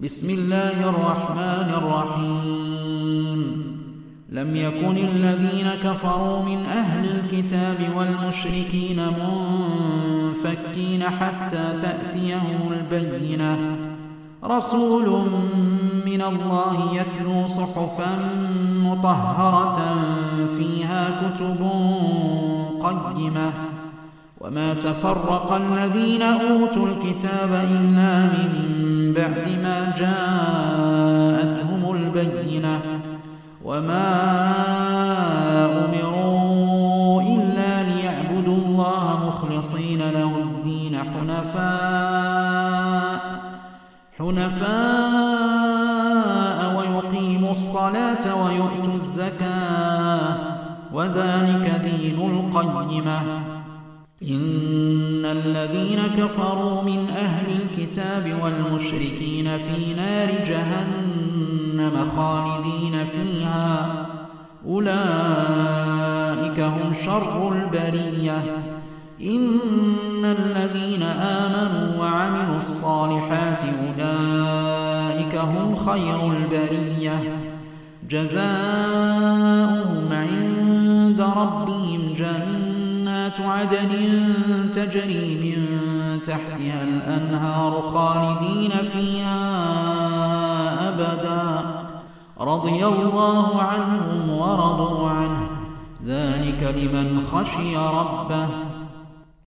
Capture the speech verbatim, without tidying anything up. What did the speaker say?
بسم الله الرحمن الرحيم لم يكن الذين كفروا من أهل الكتاب والمشركين منفكين حتى تأتيهم البينة رسول من الله يتلو صحفا مطهرة فيها كتب قيمة وما تفرق الذين أوتوا الكتاب إلا من بعد ما جاءتهم البينة وما أمروا إلا ليعبدوا الله مخلصين له الدين حنفاء حنفاء ويقيموا الصلاة ويؤتوا الزكاة وذلك دين القيمة إن الذين كفروا من أهل الكتاب والمشركين في نار جهنم خالدين فيها أولئك هم شر البرية إن الذين آمنوا وعملوا الصالحات أولئك هم خير البرية جزاؤهم عند ربهم جنات عدن تجري من تحتها الأنهار خالدين فيها أبدا رضي الله عنهم ورضوا عنه ذلك لمن خشي ربه